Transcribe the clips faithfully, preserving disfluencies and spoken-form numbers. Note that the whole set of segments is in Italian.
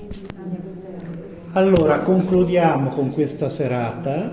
Allora, concludiamo con questa serata,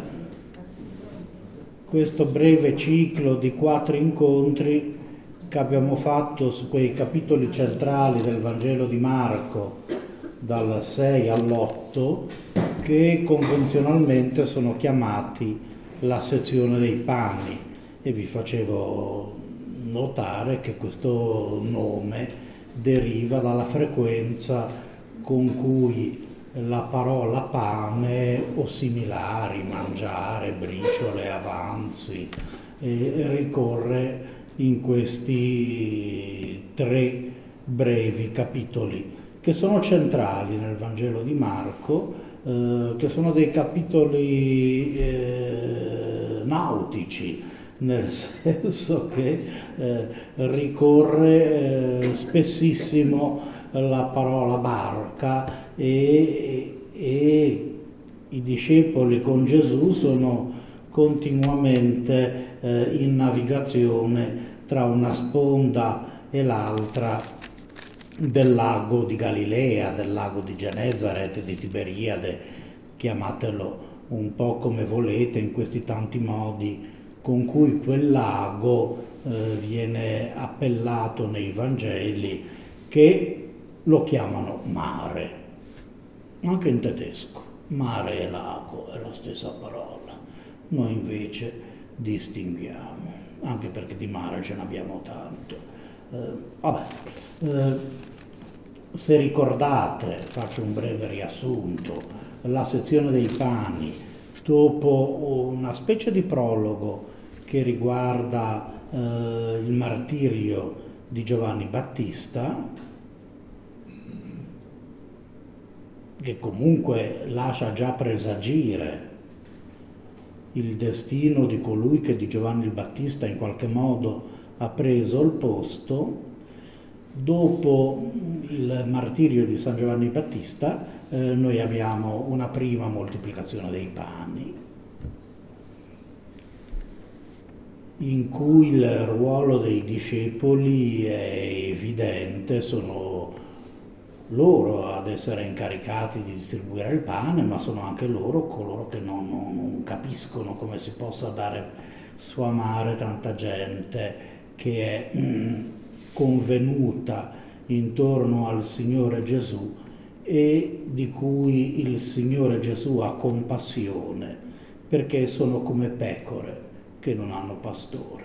questo breve ciclo di quattro incontri che abbiamo fatto su quei capitoli centrali del Vangelo di Marco, dal sei all'otto, che convenzionalmente sono chiamati la sezione dei pani, e vi facevo notare che questo nome deriva dalla frequenza con cui la parola pane o similari, mangiare, briciole, avanzi, eh, ricorre in questi tre brevi capitoli che sono centrali nel Vangelo di Marco, eh, che sono dei capitoli eh, nautici, nel senso che eh, ricorre eh, spessissimo la parola barca e, e i discepoli con Gesù sono continuamente eh, in navigazione tra una sponda e l'altra del lago di Galilea, del lago di Genesaret, di Tiberiade, chiamatelo un po' come volete, in questi tanti modi con cui quel lago eh, viene appellato nei Vangeli, che lo chiamano mare, anche in tedesco. Mare e lago è la stessa parola, noi invece distinguiamo, anche perché di mare ce n'abbiamo tanto. Eh, vabbè, eh, se ricordate, faccio un breve riassunto, la sezione dei pani, dopo una specie di prologo che riguarda eh, il martirio di Giovanni Battista, che comunque lascia già presagire il destino di colui che di Giovanni il Battista in qualche modo ha preso il posto. Dopo il martirio di San Giovanni Battista eh, noi abbiamo una prima moltiplicazione dei pani, in cui il ruolo dei discepoli è evidente, sono loro ad essere incaricati di distribuire il pane, ma sono anche loro coloro che non, non, non capiscono come si possa dare sfamare tanta gente che è mm, convenuta intorno al Signore Gesù e di cui il Signore Gesù ha compassione, perché sono come pecore che non hanno pastore.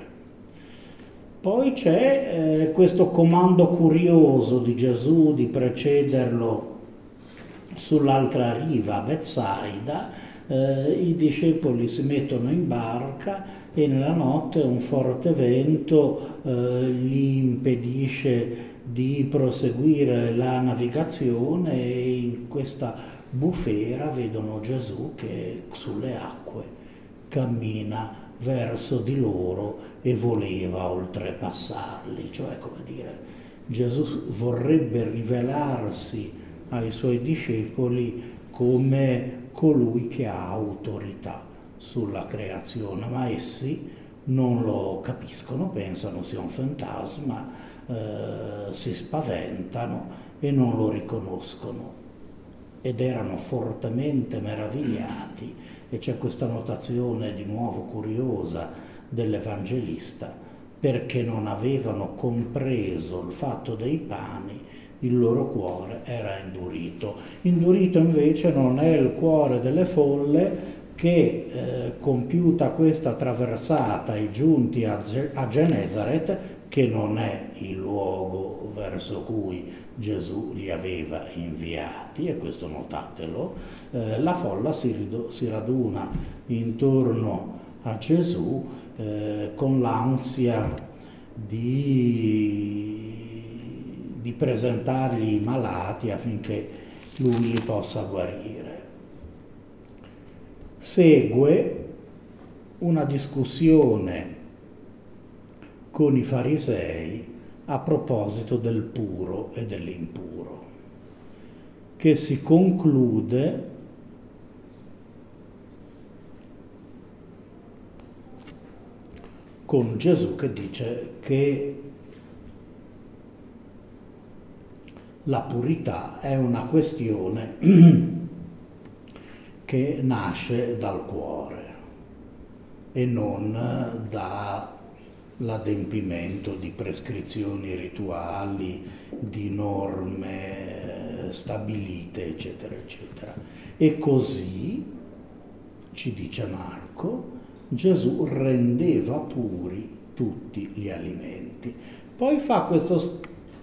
Poi c'è eh, questo comando curioso di Gesù di precederlo sull'altra riva, a Betsaida. Eh, i discepoli si mettono in barca e nella notte un forte vento eh, gli impedisce di proseguire la navigazione, e in questa bufera vedono Gesù che sulle acque cammina verso di loro e voleva oltrepassarli, cioè, come dire, Gesù vorrebbe rivelarsi ai suoi discepoli come colui che ha autorità sulla creazione, ma essi non lo capiscono, pensano sia un fantasma, eh, si spaventano e non lo riconoscono, ed erano fortemente meravigliati. E c'è questa notazione di nuovo curiosa dell'Evangelista: perché non avevano compreso il fatto dei pani, il loro cuore era indurito. Indurito invece non è il cuore delle folle che, eh, compiuta questa traversata e giunti a, Ge- a Genesaret, che non è il luogo verso cui Gesù li aveva inviati, e questo notatelo, eh, la folla si, rido- si raduna intorno a Gesù eh, con l'ansia di, di presentargli i malati affinché lui li possa guarire. Segue una discussione con i farisei a proposito del puro e dell'impuro, che si conclude con Gesù che dice che la purità è una questione che nasce dal cuore e non dall'adempimento di prescrizioni rituali, di norme stabilite, eccetera, eccetera. E così, ci dice Marco, Gesù rendeva puri tutti gli alimenti. Poi fa questo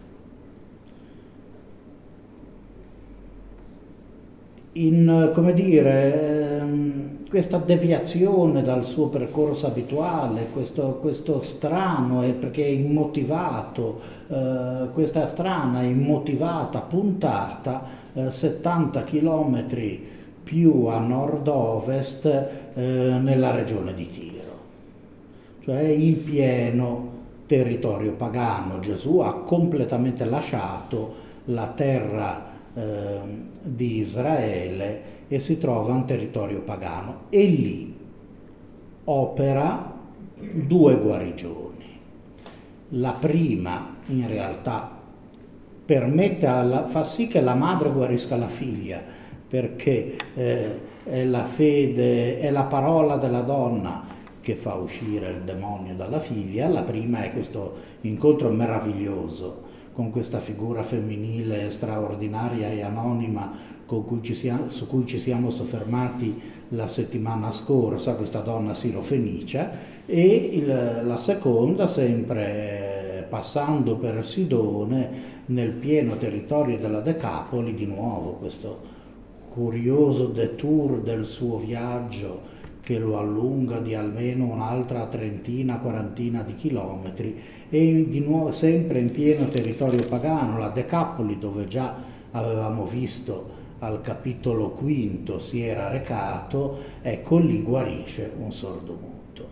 in, come dire, questa deviazione dal suo percorso abituale, questo, questo strano, perché è immotivato, eh, questa strana, immotivata puntata, eh, settanta chilometri più a nord-ovest, eh, nella regione di Tiro, cioè in pieno territorio pagano. Gesù ha completamente lasciato la terra di Israele e si trova in territorio pagano e lì opera due guarigioni. La prima in realtà permette alla, fa sì che la madre guarisca la figlia, perché eh, è la fede, è la parola della donna che fa uscire il demonio dalla figlia. La prima è questo incontro meraviglioso con questa figura femminile straordinaria e anonima con cui ci siamo, su cui ci siamo soffermati la settimana scorsa, questa donna sirofenicia, e il, la seconda, sempre passando per Sidone, nel pieno territorio della Decapoli, di nuovo questo curioso détour del suo viaggio che lo allunga di almeno un'altra trentina, quarantina di chilometri, e di nuovo sempre in pieno territorio pagano, la Decapoli, dove già avevamo visto al capitolo quinto si era recato. Ecco, lì guarisce un sordomuto.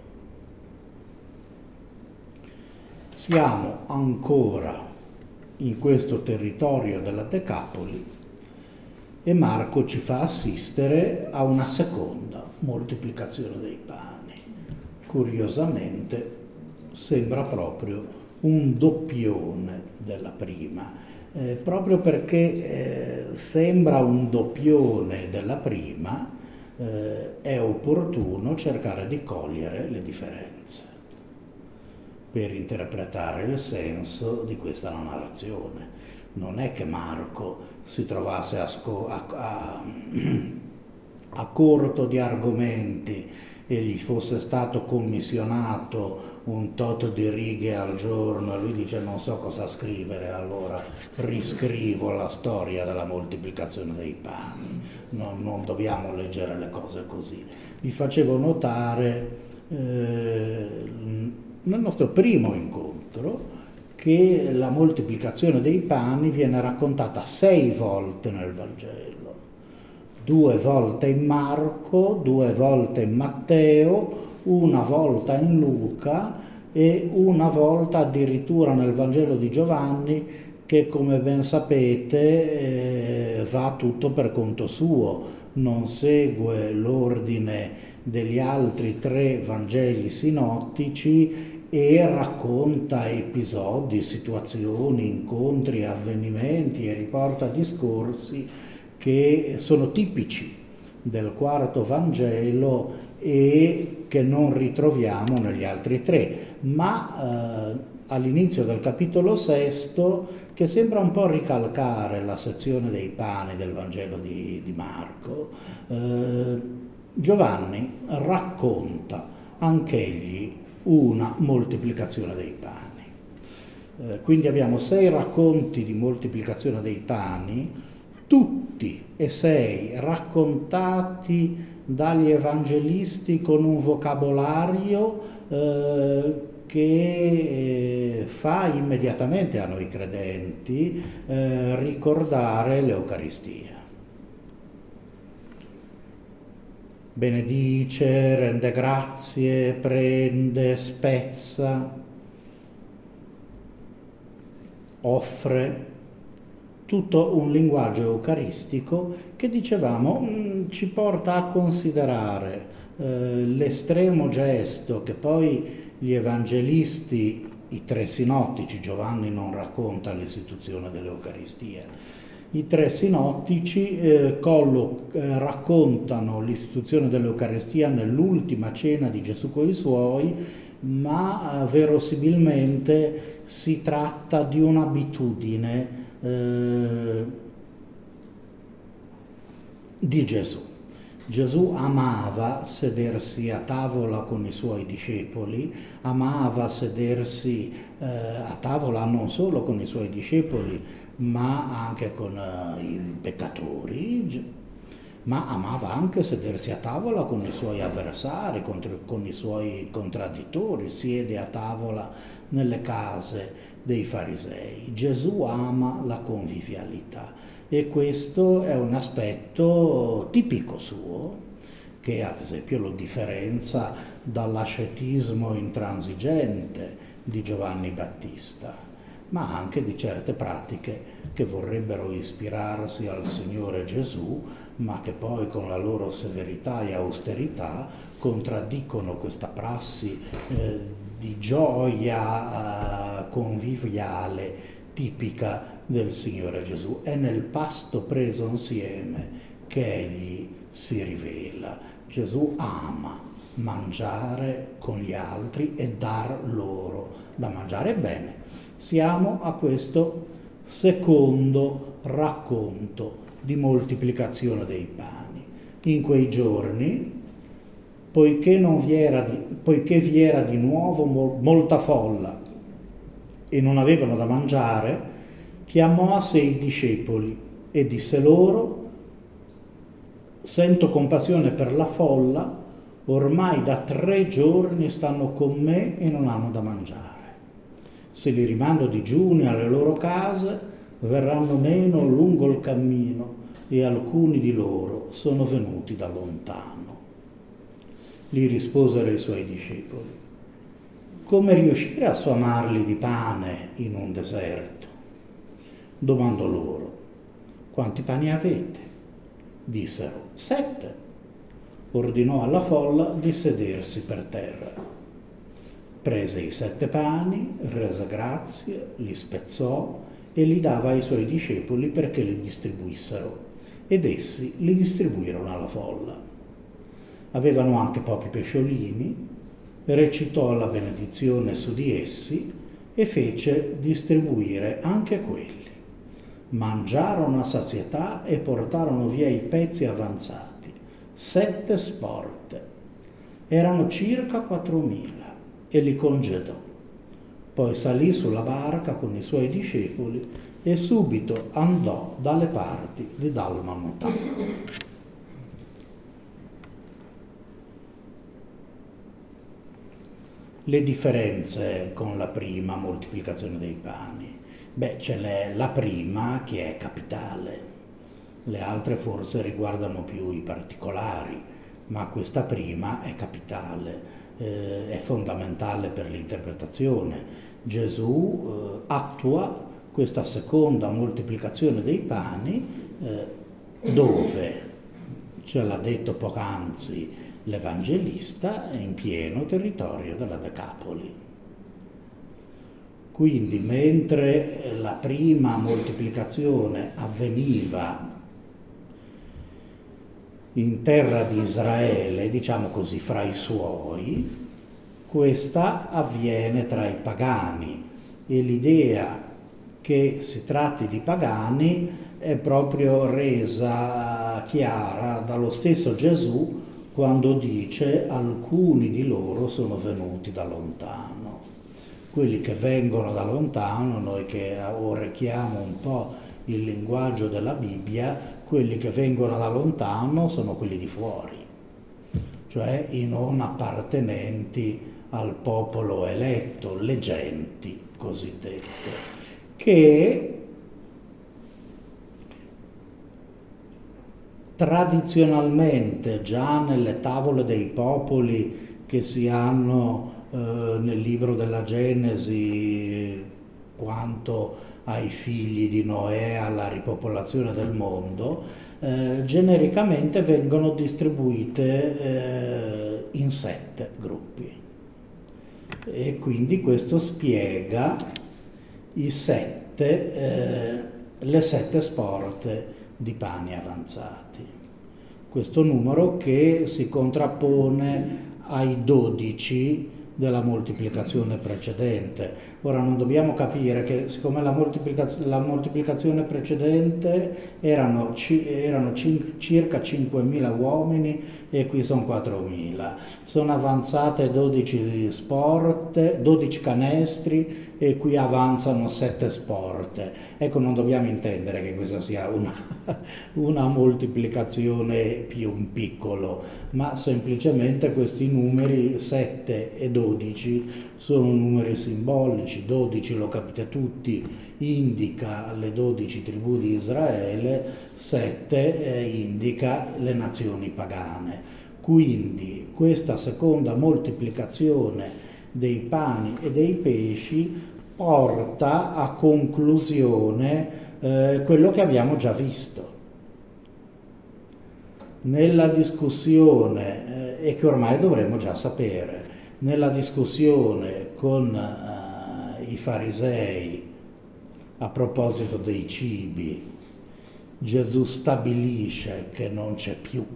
Siamo ancora in questo territorio della Decapoli e Marco ci fa assistere a una seconda moltiplicazione dei pani. Curiosamente sembra proprio un doppione della prima, eh, proprio perché eh, sembra un doppione della prima, eh, è opportuno cercare di cogliere le differenze per interpretare il senso di questa narrazione. Non è che Marco si trovasse a, sco- a, a, a corto di argomenti e gli fosse stato commissionato un tot di righe al giorno e lui dice non so cosa scrivere, allora riscrivo la storia della moltiplicazione dei pani. Non, non dobbiamo leggere le cose così. Vi facevo notare eh, nel nostro primo incontro che la moltiplicazione dei pani viene raccontata sei volte nel Vangelo, due volte in Marco, due volte in Matteo, una volta in Luca e una volta addirittura nel Vangelo di Giovanni, che come ben sapete eh, va tutto per conto suo, non segue l'ordine degli altri tre Vangeli sinottici e racconta episodi, situazioni, incontri, avvenimenti e riporta discorsi che sono tipici del quarto Vangelo e che non ritroviamo negli altri tre, ma eh, all'inizio del capitolo sesto, che sembra un po' ricalcare la sezione dei pani del Vangelo di, di Marco, eh, Giovanni racconta anch'egli una moltiplicazione dei pani. Eh, quindi abbiamo sei racconti di moltiplicazione dei pani, tutti e sei raccontati dagli evangelisti con un vocabolario eh, che eh, fa immediatamente a noi credenti eh, ricordare l'Eucaristia. Benedice, rende grazie, prende, spezza, offre, tutto un linguaggio eucaristico che, dicevamo, mh, ci porta a considerare eh, l'estremo gesto che poi gli evangelisti i tre sinottici. Giovanni non racconta l'istituzione dell'Eucaristia. I tre sinottici eh, collo, eh, raccontano l'istituzione dell'Eucaristia nell'ultima cena di Gesù con i suoi, ma eh, verosimilmente si tratta di un'abitudine eh, di Gesù. Gesù amava sedersi a tavola con i suoi discepoli, amava sedersi eh, a tavola non solo con i suoi discepoli, ma anche con eh, i peccatori, ma amava anche sedersi a tavola con i suoi avversari, contro, con i suoi contraddittori, siede a tavola nelle case dei farisei. Gesù ama la convivialità e questo è un aspetto tipico suo, che ad esempio lo differenzia dall'ascetismo intransigente di Giovanni Battista, ma anche di certe pratiche che vorrebbero ispirarsi al Signore Gesù, ma che poi con la loro severità e austerità contraddicono questa prassi eh, di gioia eh, conviviale tipica del Signore Gesù. È nel pasto preso insieme che Egli si rivela. Gesù ama mangiare con gli altri e dar loro da mangiare. Bene, siamo a questo secondo racconto di moltiplicazione dei pani. In quei giorni, poiché, non vi era di, poiché vi era di nuovo mol, molta folla e non avevano da mangiare, chiamò a sé i discepoli e disse loro: sento compassione per la folla, ormai da tre giorni stanno con me e non hanno da mangiare. Se li rimando digiuni alle loro case, verranno meno lungo il cammino e alcuni di loro sono venuti da lontano. Gli risposero i suoi discepoli: come riuscire a sfamarli di pane in un deserto? Domandò loro: quanti pani avete? Dissero: sette. Ordinò alla folla di sedersi per terra. Prese i sette pani, rese grazie, li spezzò e li dava ai suoi discepoli perché li distribuissero, ed essi li distribuirono alla folla. Avevano anche pochi pesciolini, recitò la benedizione su di essi e fece distribuire anche quelli. Mangiarono a sazietà e portarono via i pezzi avanzati, sette sporte. Erano circa quattromila e li congedò. Poi salì sulla barca con i suoi discepoli e subito andò dalle parti di Dalmanuta. Le differenze con la prima moltiplicazione dei pani. Beh, c'è le, la prima che è capitale, le altre forse riguardano più i particolari, ma questa prima è capitale, eh, è fondamentale per l'interpretazione. Gesù eh, attua questa seconda moltiplicazione dei pani eh, dove, ce l'ha detto poc'anzi l'Evangelista, è in pieno territorio della Decapoli. Quindi mentre la prima moltiplicazione avveniva in terra di Israele, diciamo così, fra i suoi, questa avviene tra i pagani, e l'idea che si tratti di pagani è proprio resa chiara dallo stesso Gesù quando dice: alcuni di loro sono venuti da lontano. Quelli che vengono da lontano, noi che orecchiamo un po' il linguaggio della Bibbia, quelli che vengono da lontano sono quelli di fuori, cioè i non appartenenti al popolo eletto, le genti cosiddette, che tradizionalmente già nelle tavole dei popoli che si hanno eh, nel libro della Genesi quanto ai figli di Noè, alla ripopolazione del mondo, eh, genericamente vengono distribuite eh, in sette gruppi. E quindi questo spiega i sette, eh, le sette sporte di pani avanzati. Questo numero che si contrappone ai dodici della moltiplicazione precedente. Ora non dobbiamo capire che siccome la, moltiplicaz- la moltiplicazione precedente erano, ci- erano cin- circa cinquemila uomini e qui sono quattromila, sono avanzate dodici sporte, dodici canestri e qui avanzano sette sporte. Ecco, non dobbiamo intendere che questa sia una, una moltiplicazione più un piccolo, ma semplicemente questi numeri sette e dodici sono numeri simbolici. dodici, lo capite tutti, indica le dodici tribù di Israele, sette eh, indica le nazioni pagane. Quindi questa seconda moltiplicazione dei pani e dei pesci porta a conclusione eh, quello che abbiamo già visto. Nella discussione, eh, e che ormai dovremmo già sapere, nella discussione con eh, i farisei a proposito dei cibi, Gesù stabilisce che non c'è più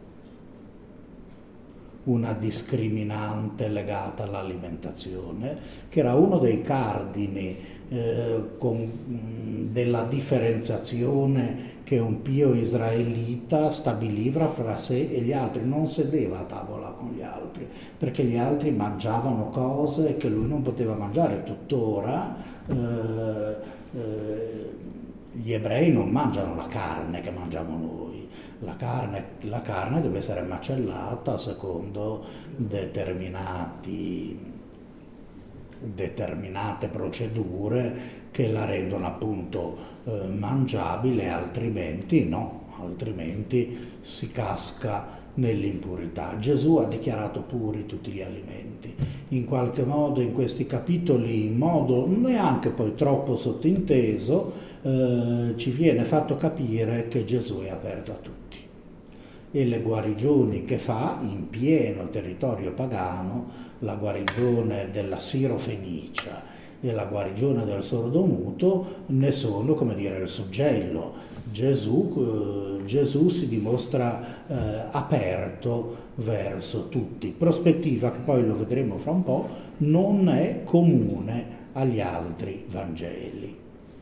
una discriminante legata all'alimentazione, che era uno dei cardini eh, con, mh, della differenziazione che un pio israelita stabiliva fra sé e gli altri. Non sedeva a tavola con gli altri, perché gli altri mangiavano cose che lui non poteva mangiare. Tuttora eh, eh, gli ebrei non mangiano la carne che mangiamo noi. La carne, la carne deve essere macellata secondo determinati, determinate procedure che la rendono appunto eh, mangiabile, altrimenti no, altrimenti si casca nell'impurità. Gesù ha dichiarato puri tutti gli alimenti. In qualche modo in questi capitoli, in modo neanche poi troppo sottinteso, eh, ci viene fatto capire che Gesù è aperto a tutti. E le guarigioni che fa in pieno territorio pagano, la guarigione della Sirofenicia e la guarigione del sordomuto, ne sono, come dire, il suggello. Gesù, eh, Gesù si dimostra eh, aperto verso tutti, prospettiva che poi lo vedremo fra un po', non è comune agli altri Vangeli.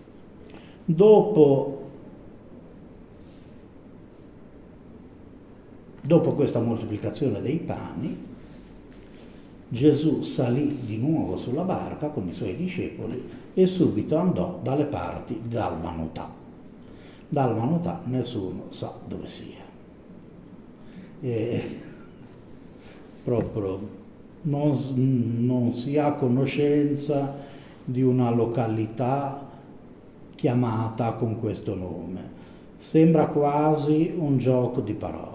Dopo Dopo questa moltiplicazione dei pani, Gesù salì di nuovo sulla barca con i suoi discepoli e subito andò dalle parti di Dalmanutà. Dalmanutà nessuno sa dove sia. E proprio non, non si ha conoscenza di una località chiamata con questo nome. Sembra quasi un gioco di parole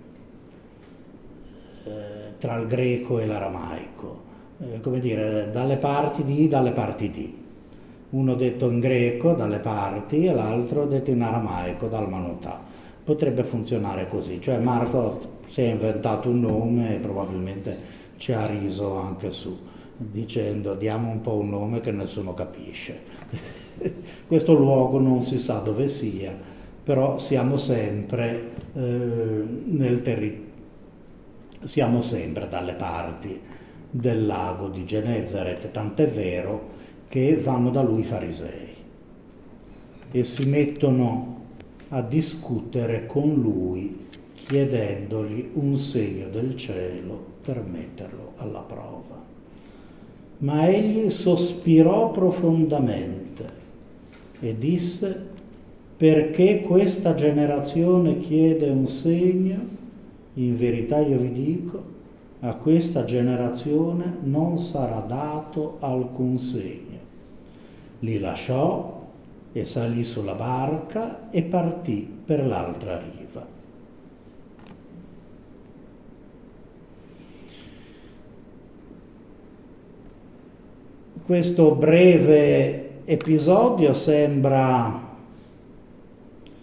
tra il greco e l'aramaico, eh, come dire, dalle parti di, dalle parti di. Uno detto in greco, dalle parti, e l'altro detto in aramaico, Dalmanutà. Potrebbe funzionare così, cioè Marco si è inventato un nome e probabilmente ci ha riso anche su, dicendo diamo un po' un nome che nessuno capisce. Questo luogo non si sa dove sia, però siamo sempre eh, nel territorio. Siamo sempre dalle parti del lago di Genezaret, tant'è vero che vanno da lui i farisei e si mettono a discutere con lui chiedendogli un segno del cielo per metterlo alla prova. Ma egli sospirò profondamente e disse: perché questa generazione chiede un segno? In verità io vi dico, a questa generazione non sarà dato alcun segno. Li lasciò e salì sulla barca e partì per l'altra riva. Questo breve episodio sembra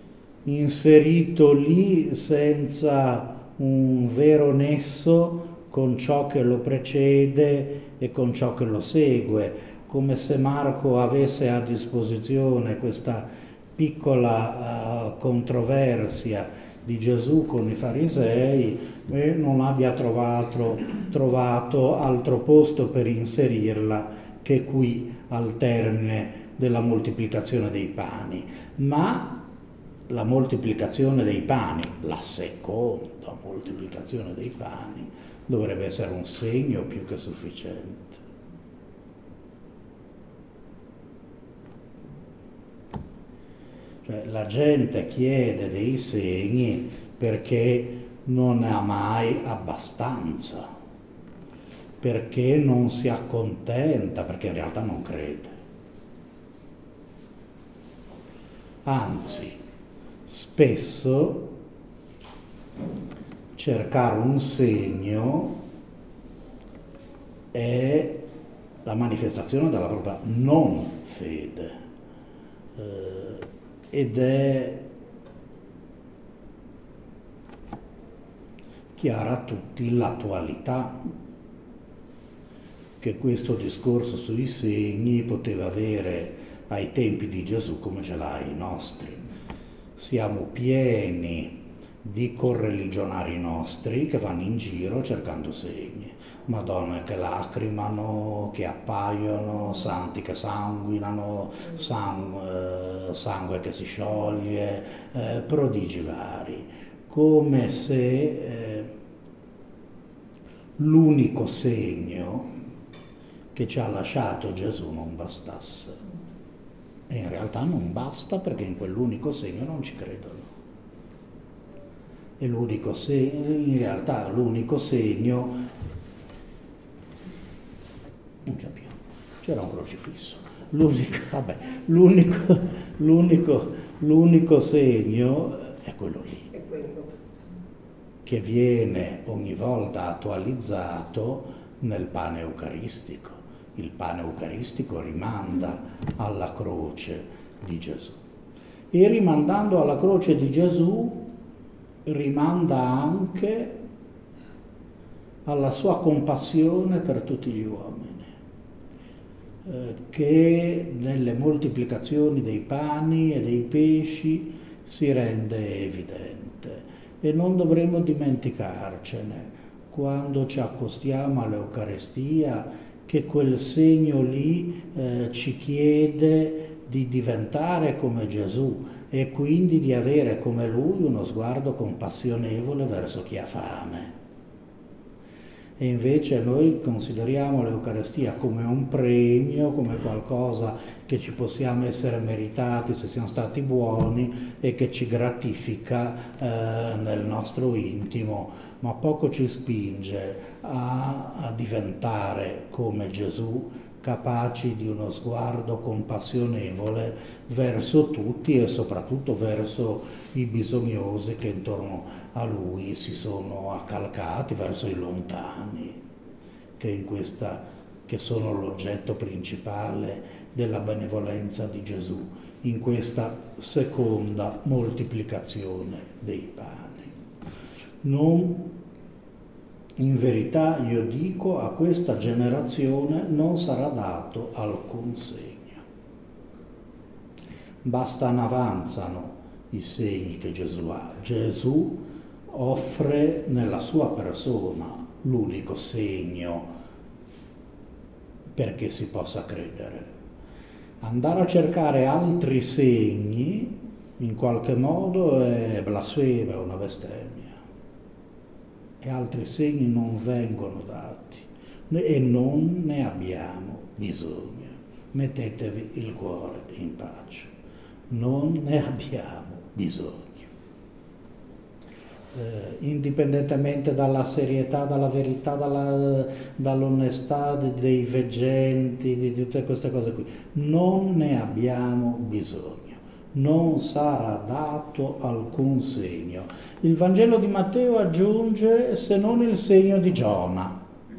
inserito lì senza un vero nesso con ciò che lo precede e con ciò che lo segue, come se Marco avesse a disposizione questa piccola uh, controversia di Gesù con i farisei e non abbia trovato, trovato altro posto per inserirla che qui al termine della moltiplicazione dei pani. Ma la moltiplicazione dei pani, la seconda moltiplicazione dei pani, dovrebbe essere un segno più che sufficiente. Cioè, la gente chiede dei segni perché non ne ha mai abbastanza, perché non si accontenta, perché in realtà non crede. Anzi, spesso cercare un segno è la manifestazione della propria non fede, eh, ed è chiara a tutti l'attualità che questo discorso sui segni poteva avere ai tempi di Gesù come ce l'ha ai nostri. Siamo pieni di correligionari nostri che vanno in giro cercando segni, madonne che lacrimano, che appaiono, santi che sanguinano, sangue, sangue che si scioglie, eh, prodigi vari, come se eh, l'unico segno che ci ha lasciato Gesù non bastasse. E in realtà non basta, perché in quell'unico segno non ci credono. E l'unico segno, in realtà l'unico segno non c'è più, c'era un crocifisso. L'unico, vabbè, l'unico, l'unico, l'unico segno è quello lì, È quello. che viene ogni volta attualizzato nel pane eucaristico. Il pane eucaristico rimanda alla croce di Gesù. E rimandando alla croce di Gesù, rimanda anche alla sua compassione per tutti gli uomini, eh, che nelle moltiplicazioni dei pani e dei pesci si rende evidente. E non dovremmo dimenticarcene quando ci accostiamo all'Eucaristia, che quel segno lì eh, ci chiede di diventare come Gesù e quindi di avere come Lui uno sguardo compassionevole verso chi ha fame. E invece noi consideriamo l'Eucaristia come un premio, come qualcosa che ci possiamo essere meritati se siamo stati buoni e che ci gratifica eh, nel nostro intimo, ma poco ci spinge a, a diventare come Gesù, capaci di uno sguardo compassionevole verso tutti e soprattutto verso i bisognosi che intorno a Lui si sono accalcati, verso i lontani, che, in questa, che sono l'oggetto principale della benevolenza di Gesù, in questa seconda moltiplicazione dei pani. Non, in verità io dico, a questa generazione non sarà dato alcun segno. Bastano, avanzano i segni che Gesù ha. Gesù offre nella sua persona l'unico segno perché si possa credere. Andare a cercare altri segni in qualche modo è blasfema, è una bestemmia. E altri segni non vengono dati e non ne abbiamo bisogno. Mettetevi il cuore in pace. Non ne abbiamo bisogno. Eh, indipendentemente dalla serietà, dalla verità, dalla, dall'onestà dei veggenti, di tutte queste cose qui, non ne abbiamo bisogno. Non sarà dato alcun segno. Il Vangelo di Matteo aggiunge se non il segno di Giona.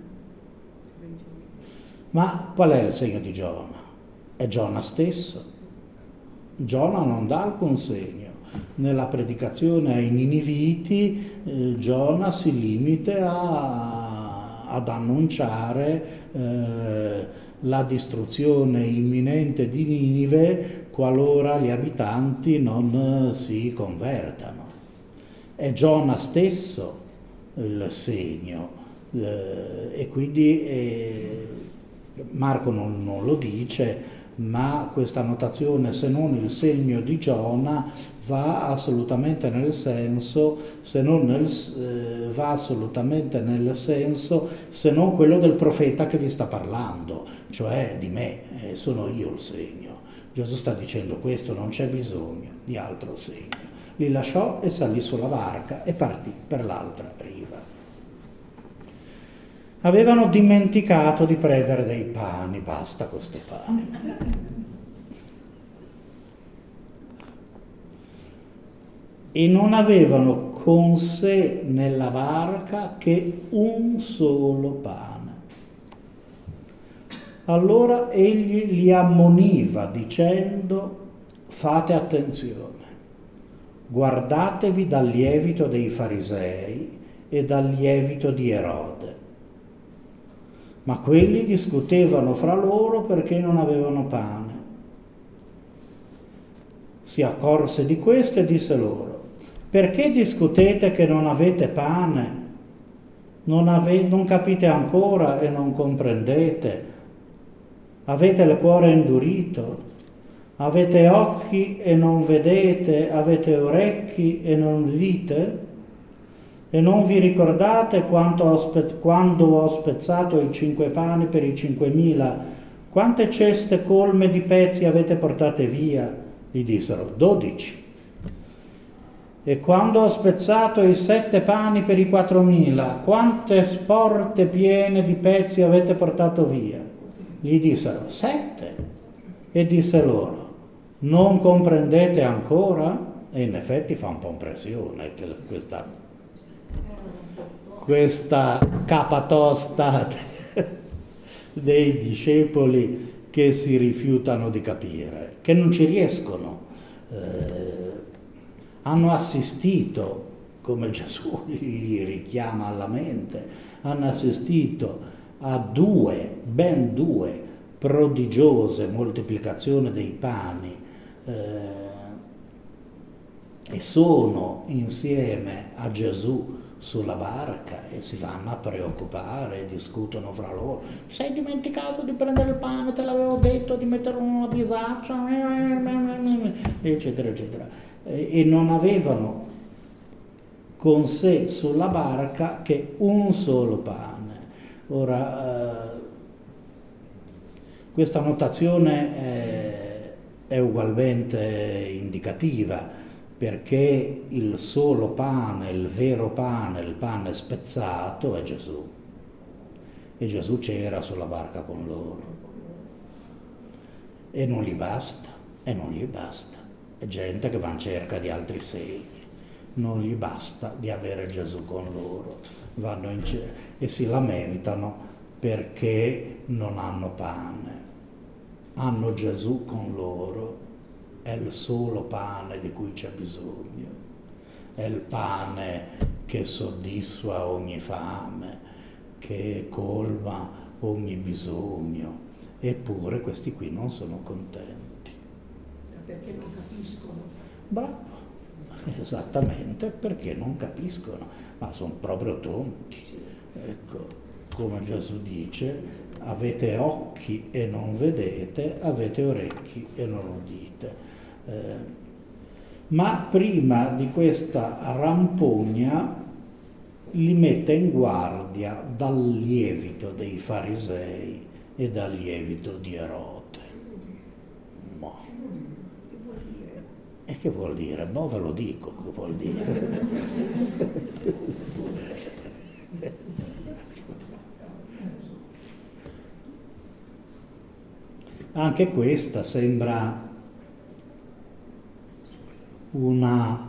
Ma qual è il segno di Giona? È Giona stesso. Giona non dà alcun segno. Nella predicazione ai Niniviti, eh, Giona si limita a, ad annunciare eh, la distruzione imminente di Ninive qualora gli abitanti non si convertano. È Giona stesso il segno, eh, e quindi eh, Marco non, non lo dice, ma questa notazione, se non il segno di Giona, va assolutamente nel senso, se non nel, eh, va assolutamente nel senso, se non quello del profeta che vi sta parlando, cioè di me, eh, sono io il segno. Gesù sta dicendo questo, non c'è bisogno di altro segno. Li lasciò e salì sulla barca e partì per l'altra riva. Avevano dimenticato di prendere dei pani, basta questo pane. E non avevano con sé nella barca che un solo pane. Allora egli li ammoniva dicendo: fate attenzione, guardatevi dal lievito dei farisei e dal lievito di Erode. Ma quelli discutevano fra loro perché non avevano pane. Si accorse di questo e disse loro: perché discutete che non avete pane? Non, ave- non capite ancora e non comprendete? Avete il cuore indurito? Avete occhi e non vedete? Avete orecchi e non udite? E non vi ricordate quanto ho spe- quando ho spezzato i cinque pani per i cinquemila? Quante ceste colme di pezzi avete portate via? Gli dissero: dodici. E quando ho spezzato i sette pani per i quattromila, quante sporte piene di pezzi avete portato via? Gli dissero: sette. E disse loro: non comprendete ancora? E in effetti fa un po' impressione che questa questa capatosta dei discepoli che si rifiutano di capire, che non ci riescono. Eh, hanno assistito, come Gesù li richiama alla mente, hanno assistito a due, ben due, prodigiose moltiplicazioni dei pani, eh, e sono insieme a Gesù sulla barca e si vanno a preoccupare e discutono fra loro. Sei dimenticato di prendere il pane, te l'avevo detto di metterlo in una bisaccia, eccetera, eccetera. E non avevano con sé sulla barca che un solo pane. Ora, eh, questa notazione è, è ugualmente indicativa, perché il solo pane, il vero pane, il pane spezzato è Gesù. E Gesù c'era sulla barca con loro. E non gli basta, e non gli basta. È gente che va in cerca di altri segni. Non gli basta di avere Gesù con loro. Vanno in cerca e si lamentano perché non hanno pane. Hanno Gesù con loro. È il solo pane di cui c'è bisogno, è il pane che soddisfa ogni fame, che colma ogni bisogno, eppure questi qui non sono contenti. Perché non capiscono. Bravo, esattamente, perché non capiscono, ma sono proprio tonti. Ecco, come Gesù dice: avete occhi e non vedete, avete orecchi e non udite. Eh, ma prima di questa rampogna li mette in guardia dal lievito dei farisei e dal lievito di Erode. Mo. Che vuol dire? E che vuol dire? Mo ve lo dico che vuol dire. Anche questa sembra una,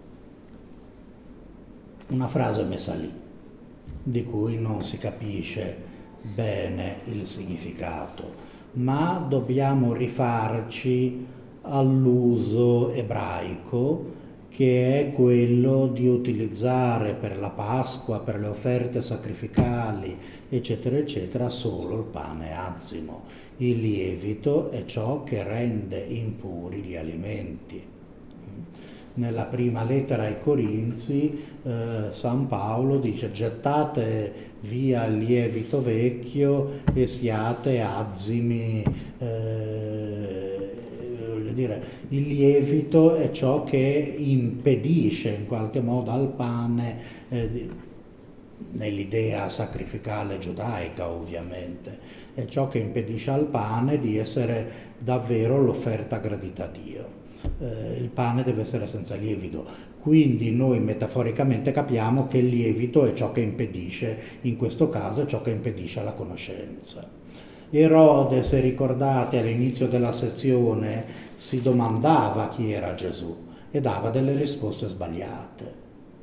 una frase messa lì, di cui non si capisce bene il significato, ma dobbiamo rifarci all'uso ebraico che è quello di utilizzare per la Pasqua, per le offerte sacrificali, eccetera, eccetera, solo il pane azimo. Il lievito è ciò che rende impuri gli alimenti. Nella prima lettera ai Corinzi eh, San Paolo dice: gettate via il lievito vecchio e siate azimi. Eh, voglio dire, il lievito è ciò che impedisce in qualche modo al pane, eh, nell'idea sacrificale giudaica ovviamente, è ciò che impedisce al pane di essere davvero l'offerta gradita a Dio. Eh, il pane deve essere senza lievito, quindi noi metaforicamente capiamo che il lievito è ciò che impedisce, in questo caso è ciò che impedisce la conoscenza. Erode, se ricordate all'inizio della sezione, si domandava chi era Gesù e dava delle risposte sbagliate.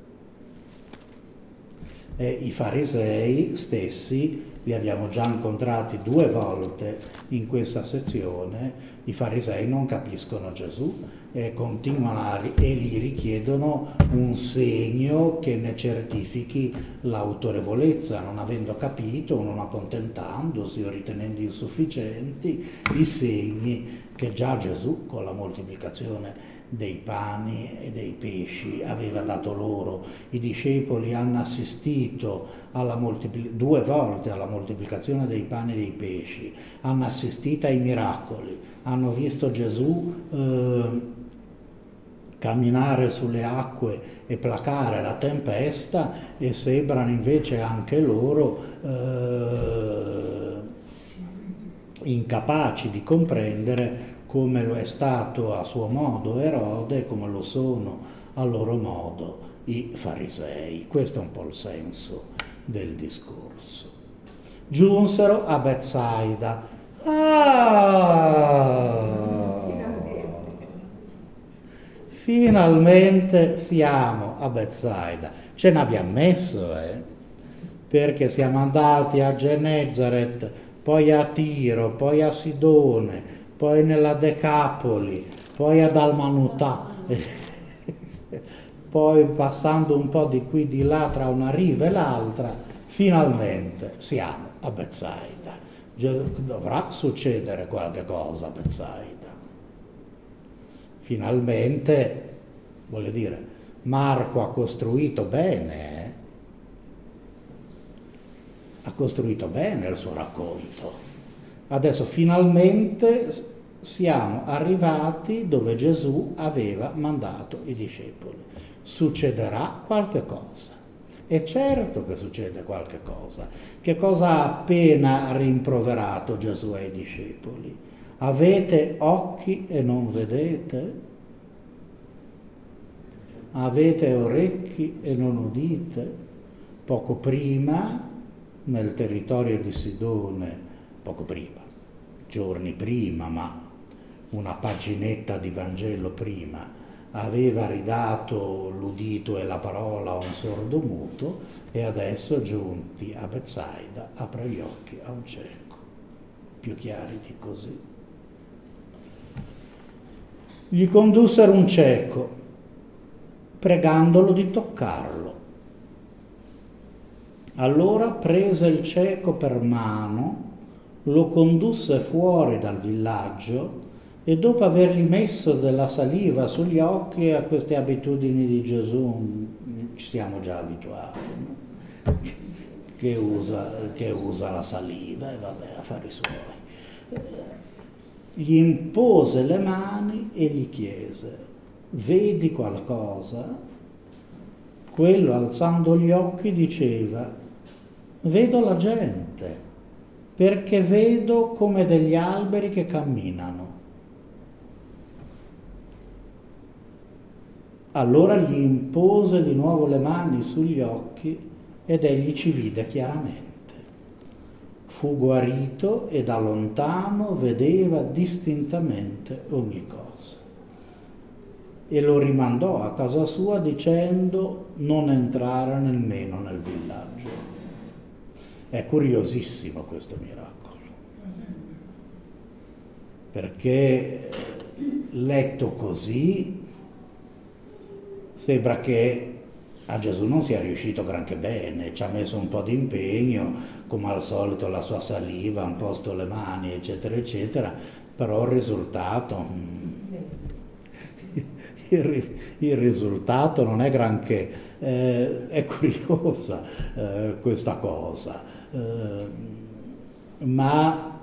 E i farisei stessi, li abbiamo già incontrati due volte in questa sezione, i farisei non capiscono Gesù e continuano a, e gli richiedono un segno che ne certifichi l'autorevolezza, non avendo capito, non accontentandosi o ritenendo insufficienti i segni che già Gesù con la moltiplicazione dei pani e dei pesci aveva dato loro. I discepoli hanno assistito alla moltipli- due volte alla moltiplicazione dei pani e dei pesci, hanno assistito ai miracoli, hanno visto Gesù eh, camminare sulle acque e placare la tempesta, e sembrano invece anche loro eh, incapaci di comprendere come lo è stato a suo modo Erode, come lo sono a loro modo i farisei. Questo è un po' il senso del discorso. Giunsero a Betsaida. Ah! Finalmente siamo a Betsaida. Ce n'abbiamo messo, eh? Perché siamo andati a Genezaret, poi a Tiro, poi a Sidone, poi nella Decapoli, poi ad Almanutà, poi passando un po' di qui di là tra una riva e l'altra, finalmente siamo a Betsaida. Dovrà succedere qualche cosa a Betsaida. Finalmente, voglio dire, Marco ha costruito bene, eh? ha costruito bene il suo racconto. Adesso finalmente siamo arrivati dove Gesù aveva mandato i discepoli. Succederà qualche cosa. È certo che succede qualche cosa. Che cosa ha appena rimproverato Gesù ai discepoli? Avete occhi e non vedete? Avete orecchi e non udite? Poco prima, nel territorio di Sidone, poco prima, giorni prima, ma una paginetta di Vangelo prima, aveva ridato l'udito e la parola a un sordo muto, e adesso, giunti a Betsaida, apre gli occhi a un cieco. Più chiari di così. Gli condussero un cieco, pregandolo di toccarlo. Allora prese il cieco per mano, lo condusse fuori dal villaggio e, dopo avergli messo della saliva sugli occhi, a queste abitudini di Gesù ci siamo già abituati, no? che, usa, che usa la saliva e vabbè, a fare i suoi. Gli impose le mani e gli chiese: vedi qualcosa? Quello, alzando gli occhi, diceva: vedo la gente, perché vedo come degli alberi che camminano. Allora gli impose di nuovo le mani sugli occhi ed egli ci vide chiaramente. Fu guarito e da lontano vedeva distintamente ogni cosa. E lo rimandò a casa sua dicendo: non entrare nemmeno nel villaggio. È curiosissimo questo miracolo, perché letto così sembra che a Gesù non sia riuscito granché bene, ci ha messo un po' di impegno, come al solito la sua saliva, ha posto le mani, eccetera, eccetera, però il risultato, il, il risultato non è granché, eh, è curiosa eh, questa cosa, eh, ma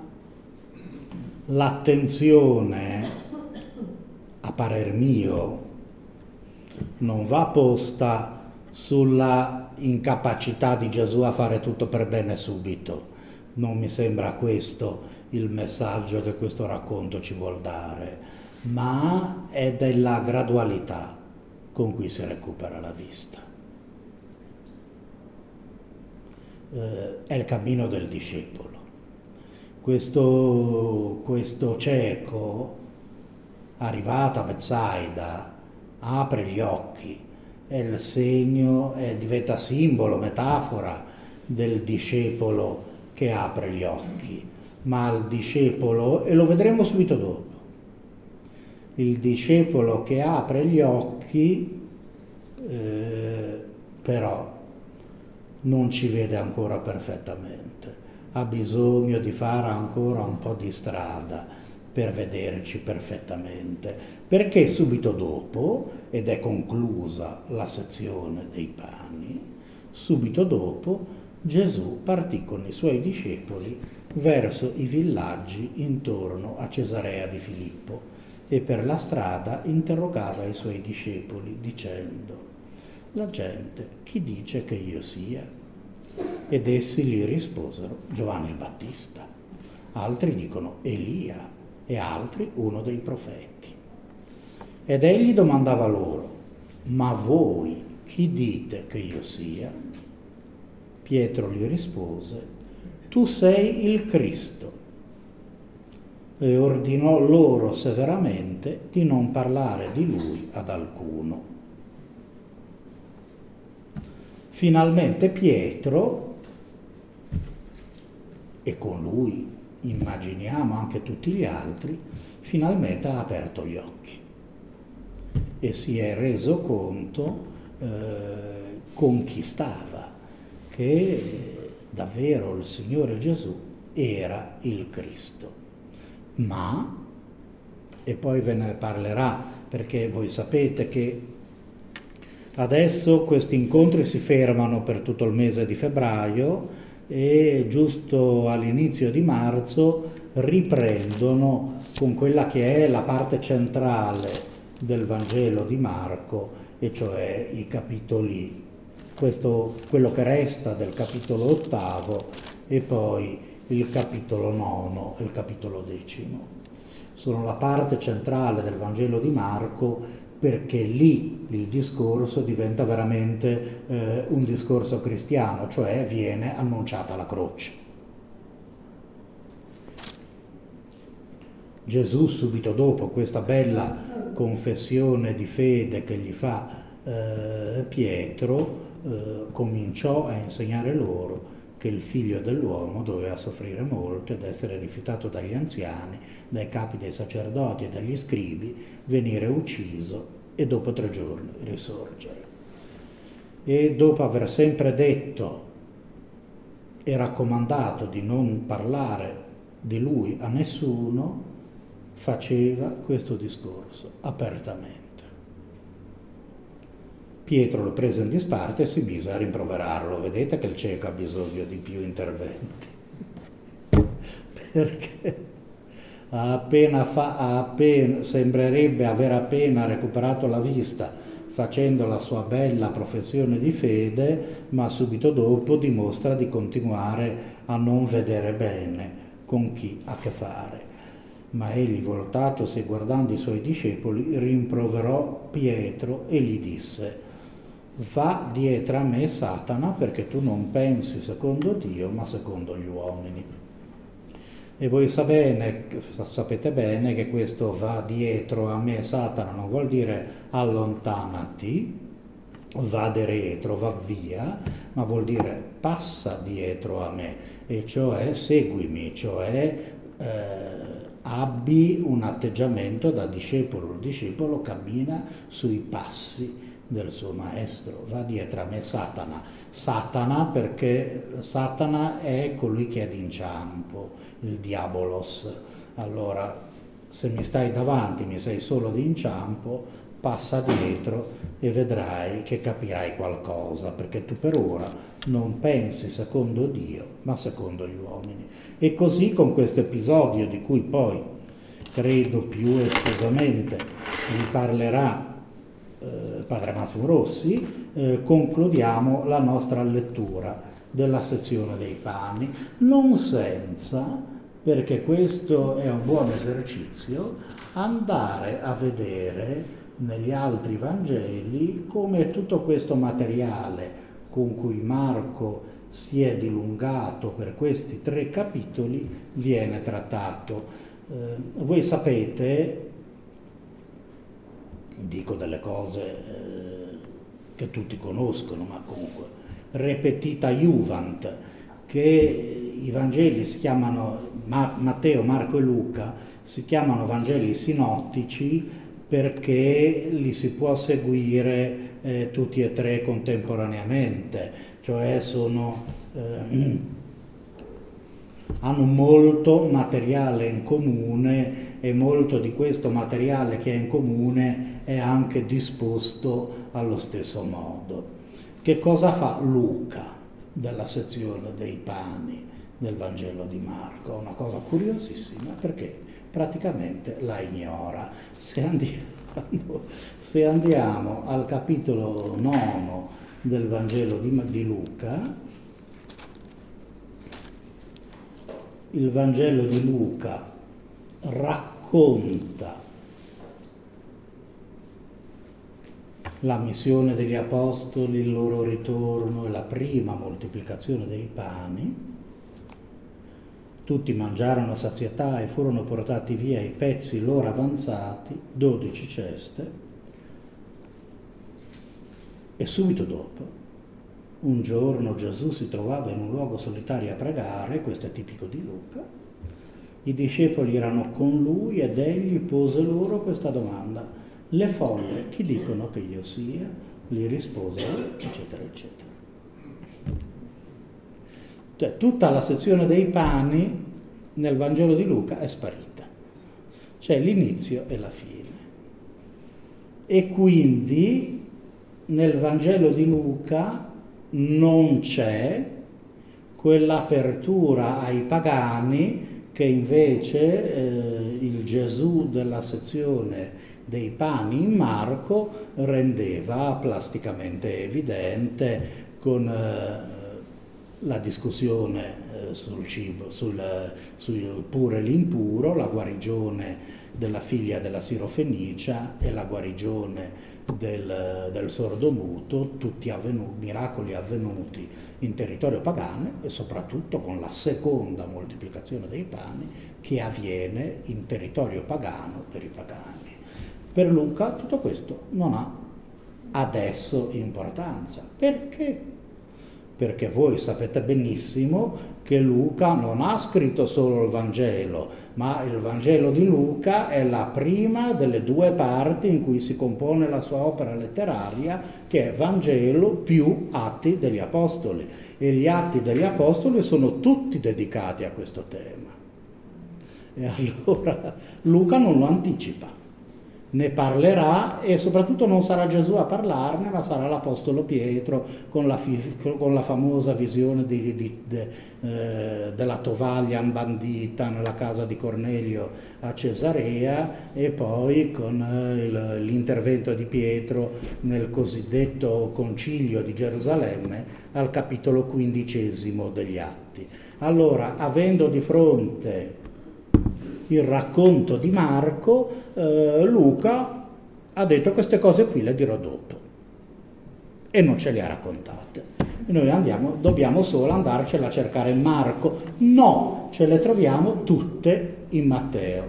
l'attenzione, a parer mio, non va posta sulla incapacità di Gesù a fare tutto per bene subito. Non mi sembra questo il messaggio che questo racconto ci vuol dare, ma è della gradualità con cui si recupera la vista. Eh, è il cammino del discepolo. Questo, questo cieco, arrivato a Betsaida, apre gli occhi, è il segno, è, diventa simbolo, metafora del discepolo che apre gli occhi, ma il discepolo, e lo vedremo subito dopo, il discepolo che apre gli occhi eh, però non ci vede ancora perfettamente, ha bisogno di fare ancora un po' di strada per vederci perfettamente, perché subito dopo, ed è conclusa la sezione dei pani, subito dopo Gesù partì con i suoi discepoli verso i villaggi intorno a Cesarea di Filippo e per la strada interrogava i suoi discepoli dicendo: la gente chi dice che io sia? Ed essi gli risposero: Giovanni il Battista, altri dicono Elia e altri uno dei profeti. Ed egli domandava loro: ma voi chi dite che io sia? Pietro gli rispose: tu sei il Cristo. E ordinò loro severamente di non parlare di lui ad alcuno. Finalmente Pietro, e con lui immaginiamo anche tutti gli altri, finalmente ha aperto gli occhi e si è reso conto eh, con chi stava, che davvero il Signore Gesù era il Cristo. Ma, e poi ve ne parlerà, perché voi sapete che adesso questi incontri si fermano per tutto il mese di febbraio e giusto all'inizio di marzo riprendono con quella che è la parte centrale del Vangelo di Marco, e cioè i capitoli, questo, quello che resta del capitolo ottavo e poi il capitolo nono e il capitolo decimo. Sono la parte centrale del Vangelo di Marco, perché lì il discorso diventa veramente eh, un discorso cristiano, cioè viene annunciata la croce. Gesù subito dopo questa bella confessione di fede che gli fa eh, Pietro, eh, cominciò a insegnare loro che il figlio dell'uomo doveva soffrire molto ed essere rifiutato dagli anziani, dai capi dei sacerdoti e dagli scribi, venire ucciso e dopo tre giorni risorgere. E dopo aver sempre detto e raccomandato di non parlare di lui a nessuno, faceva questo discorso apertamente. Pietro lo prese in disparte e si mise a rimproverarlo. Vedete che il cieco ha bisogno di più interventi, perché ha appena fa, ha appena, sembrerebbe aver appena recuperato la vista facendo la sua bella professione di fede, ma subito dopo dimostra di continuare a non vedere bene con chi ha a che fare. Ma egli, voltatosi e guardando i suoi discepoli, rimproverò Pietro e gli disse: va dietro a me, Satana, perché tu non pensi secondo Dio, ma secondo gli uomini. E voi sapete, sapete bene che questo va dietro a me, Satana, non vuol dire allontanati, va dietro, va via, ma vuol dire passa dietro a me, e cioè seguimi, cioè eh, abbi un atteggiamento da discepolo. Il discepolo cammina sui passi del suo maestro. Va dietro a me Satana. Satana perché Satana è colui che è d'inciampo, il diabolos. Allora, se mi stai davanti, mi sei solo d'inciampo, passa dietro e vedrai che capirai qualcosa, perché tu per ora non pensi secondo Dio, ma secondo gli uomini. E così con questo episodio, di cui poi credo più estesamente vi parlerà eh, Padre Massimo Rossi, eh, concludiamo la nostra lettura della sezione dei pani, non senza, perché questo è un buon esercizio, andare a vedere negli altri Vangeli come tutto questo materiale con cui Marco si è dilungato per questi tre capitoli viene trattato. Eh, voi sapete, dico delle cose eh, che tutti conoscono, ma comunque repetita iuvant, che i Vangeli si chiamano, Ma- Matteo, Marco e Luca, si chiamano Vangeli sinottici perché li si può seguire eh, tutti e tre contemporaneamente, cioè sono, eh, hanno molto materiale in comune e molto di questo materiale che è in comune è anche disposto allo stesso modo. Che cosa fa Luca della sezione dei pani del Vangelo di Marco? Una cosa curiosissima, perché praticamente la ignora. Se andiamo, se andiamo al capitolo nono del Vangelo di, di Luca, il Vangelo di Luca racconta la missione degli apostoli, il loro ritorno e la prima moltiplicazione dei pani. Tutti mangiarono a sazietà e furono portati via i pezzi loro avanzati, dodici ceste, e subito dopo, un giorno Gesù si trovava in un luogo solitario a pregare, questo è tipico di Luca, i discepoli erano con lui ed egli pose loro questa domanda: le folle chi dicono che io sia? Gli risposero, eccetera, eccetera. Cioè, tutta la sezione dei pani nel Vangelo di Luca è sparita, c'è l'inizio e la fine. E quindi nel Vangelo di Luca non c'è quell'apertura ai pagani che invece eh, il Gesù della sezione dei pani in Marco rendeva plasticamente evidente con eh, la discussione eh, sul cibo, sul, sul puro e l'impuro, la guarigione della figlia della Sirofenicia e la guarigione del, del sordomuto, tutti avvenuti, miracoli avvenuti in territorio pagano e soprattutto con la seconda moltiplicazione dei pani che avviene in territorio pagano per i pagani. Per Luca tutto questo non ha adesso importanza. Perché? Perché voi sapete benissimo che Luca non ha scritto solo il Vangelo, ma il Vangelo di Luca è la prima delle due parti in cui si compone la sua opera letteraria, che è Vangelo più Atti degli Apostoli. E gli Atti degli Apostoli sono tutti dedicati a questo tema. E allora Luca non lo anticipa. Ne parlerà e soprattutto non sarà Gesù a parlarne, ma sarà l'Apostolo Pietro con la, fi, con la famosa visione di, di, de, eh, della tovaglia imbandita nella casa di Cornelio a Cesarea e poi con eh, il, l'intervento di Pietro nel cosiddetto concilio di Gerusalemme al capitolo quindicesimo degli Atti. Allora, avendo di fronte il racconto di Marco, eh, Luca ha detto queste cose qui le dirò dopo e non ce le ha raccontate. E noi andiamo, dobbiamo solo andarcela a cercare in Marco. No, ce le troviamo tutte in Matteo.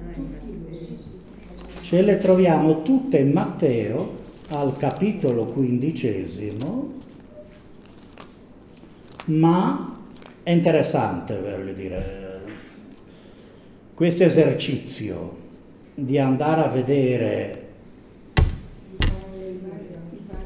Ce le troviamo tutte in Matteo al capitolo quindicesimo, ma è interessante, voglio dire, questo esercizio di andare a vedere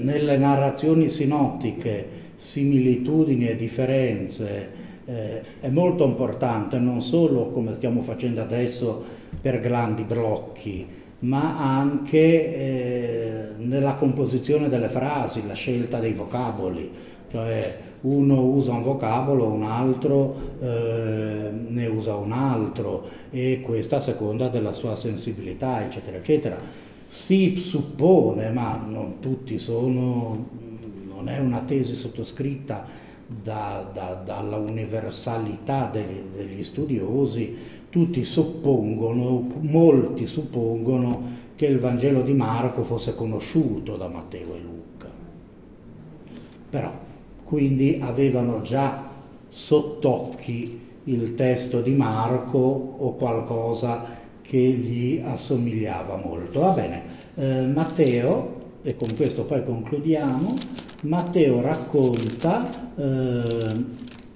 nelle narrazioni sinottiche similitudini e differenze eh, è molto importante, non solo come stiamo facendo adesso per grandi blocchi, ma anche eh, nella composizione delle frasi, la scelta dei vocaboli, cioè uno usa un vocabolo, un altro eh, ne usa un altro, e questa a seconda della sua sensibilità, eccetera, eccetera. Si suppone, ma non tutti sono, non è una tesi sottoscritta da, da, dalla universalità degli, degli studiosi, tutti suppongono, molti suppongono che il Vangelo di Marco fosse conosciuto da Matteo e Luca. Però, quindi avevano già sott'occhi il testo di Marco o qualcosa che gli assomigliava molto. Va bene, eh, Matteo, e con questo poi concludiamo, Matteo racconta, eh,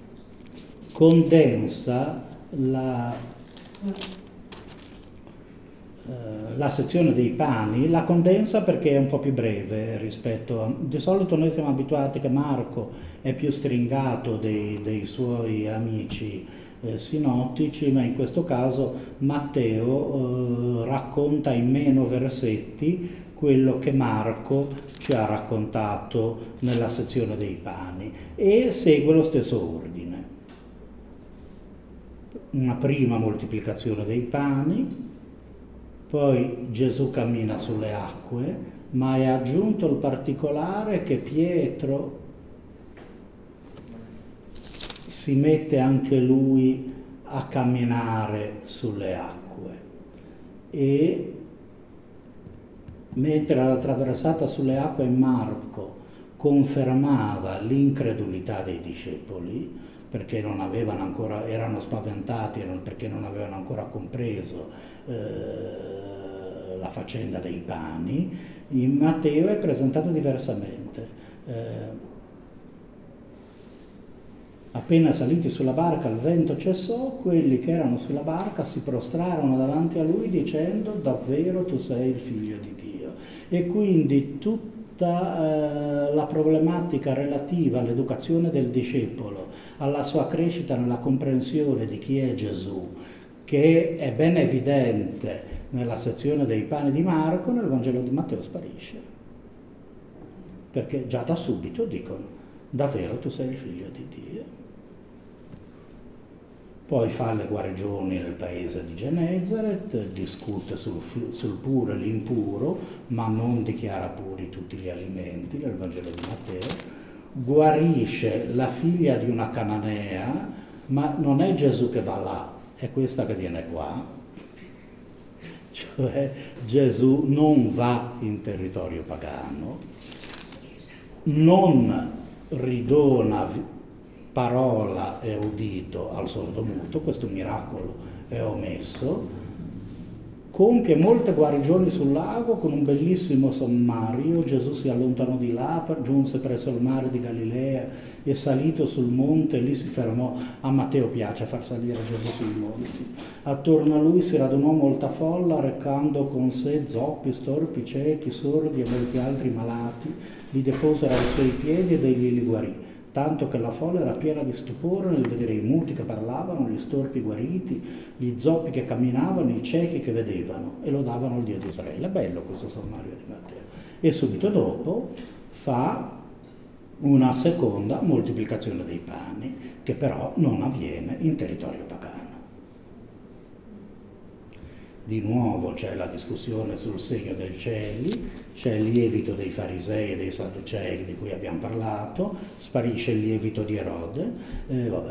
condensa la, eh, la sezione dei pani, la condensa perché è un po' più breve rispetto a... Di solito noi siamo abituati che Marco è più stringato dei, dei suoi amici eh, sinottici, ma in questo caso Matteo eh, racconta in meno versetti quello che Marco ci ha raccontato nella sezione dei pani, e segue lo stesso ordine. Una prima moltiplicazione dei pani, poi Gesù cammina sulle acque, ma è aggiunto il particolare che Pietro si mette anche lui a camminare sulle acque, e mentre alla traversata sulle acque Marco confermava l'incredulità dei discepoli, perché non avevano ancora, erano spaventati, perché non avevano ancora compreso eh, la faccenda dei pani, in Matteo è presentato diversamente. Eh, Appena saliti sulla barca il vento cessò, quelli che erano sulla barca si prostrarono davanti a lui dicendo: davvero tu sei il figlio di Dio. E quindi tutta eh, la problematica relativa all'educazione del discepolo, alla sua crescita nella comprensione di chi è Gesù, che è ben evidente nella sezione dei pani di Marco, nel Vangelo di Matteo sparisce. Perché già da subito dicono: davvero tu sei il figlio di Dio. Poi fa le guarigioni nel paese di Genesaret, discute sul, sul puro e l'impuro, ma non dichiara puri tutti gli alimenti, nel Vangelo di Matteo. Guarisce la figlia di una cananea, ma non è Gesù che va là, è questa che viene qua. Cioè Gesù non va in territorio pagano, non ridona parola e udito al sordomuto, questo miracolo è omesso, compie molte guarigioni sul lago con un bellissimo sommario. Gesù si allontanò di là, giunse presso il mare di Galilea e salito sul monte, lì si fermò. A Matteo piace far salire Gesù sui monti. Attorno a lui si radunò molta folla, recando con sé zoppi, storpi, ciechi, sordi e molti altri malati. Li deposero ai suoi piedi ed egli li guarì. Tanto che la folla era piena di stupore nel vedere i muti che parlavano, gli storpi guariti, gli zoppi che camminavano, i ciechi che vedevano, e lodavano il Dio di Israele. È bello questo sommario di Matteo. E subito dopo fa una seconda moltiplicazione dei pani, che però non avviene in territorio pagano. Di nuovo c'è la discussione sul segno del cieli, c'è il lievito dei farisei e dei sadducei di cui abbiamo parlato, sparisce il lievito di Erode, eh, vabbè.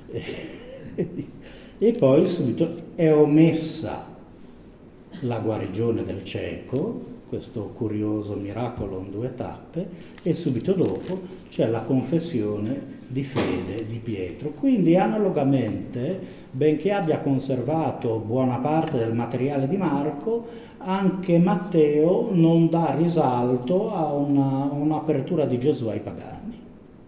E poi subito è omessa la guarigione del cieco, questo curioso miracolo in due tappe, e subito dopo c'è la confessione di fede di Pietro. Quindi analogamente, benché abbia conservato buona parte del materiale di Marco, anche Matteo non dà risalto a una, un'apertura di Gesù ai pagani.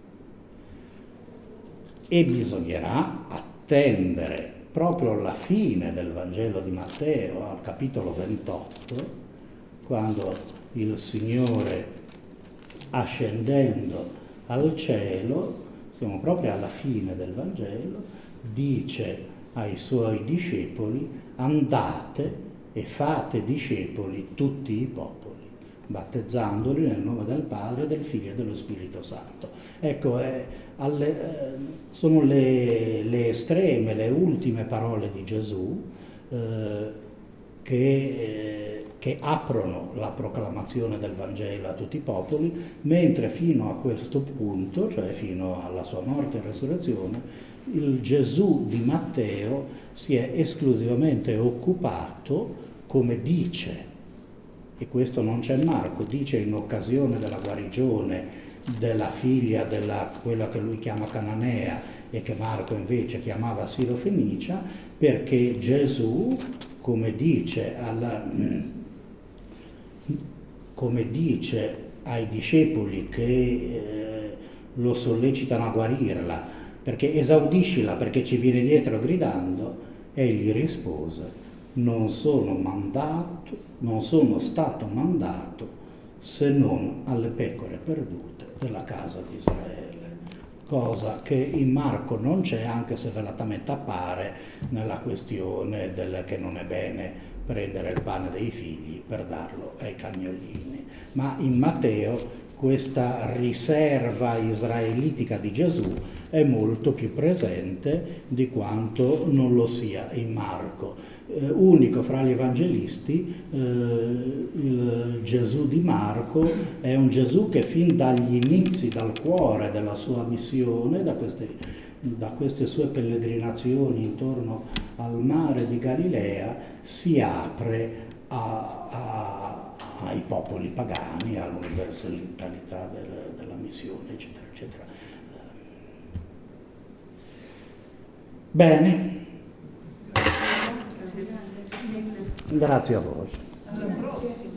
E bisognerà attendere proprio alla fine del Vangelo di Matteo, al capitolo ventotto, quando il Signore ascendendo al cielo, siamo proprio alla fine del Vangelo, dice ai suoi discepoli: andate e fate discepoli tutti i popoli, battezzandoli nel nome del Padre, del Figlio e dello Spirito Santo. Ecco, eh, alle, eh, sono le, le estreme, le ultime parole di Gesù eh, che, eh, che aprono la proclamazione del Vangelo a tutti i popoli, mentre fino a questo punto, cioè fino alla sua morte e resurrezione, il Gesù di Matteo si è esclusivamente occupato, come dice, e questo non c'è Marco, dice in occasione della guarigione della figlia della quella che lui chiama Cananea e che Marco invece chiamava Sirofenicia, perché Gesù, come dice, alla, come dice ai discepoli che eh, lo sollecitano a guarirla, perché esaudiscila, perché ci viene dietro gridando, egli rispose: non sono mandato, non sono stato mandato se non alle pecore perdute della casa di Israele, cosa che in Marco non c'è, anche se velatamente appare nella questione del che non è bene prendere il pane dei figli per darlo ai cagnolini. Ma in Matteo questa riserva israelitica di Gesù è molto più presente di quanto non lo sia in Marco. Eh, unico fra gli evangelisti, eh, il Gesù di Marco è un Gesù che fin dagli inizi, dal cuore della sua missione, da queste, da queste sue pellegrinazioni intorno al mare di Galilea, si apre a, a ai popoli pagani, all'universalità del, della missione, eccetera, eccetera. Bene. Grazie a voi.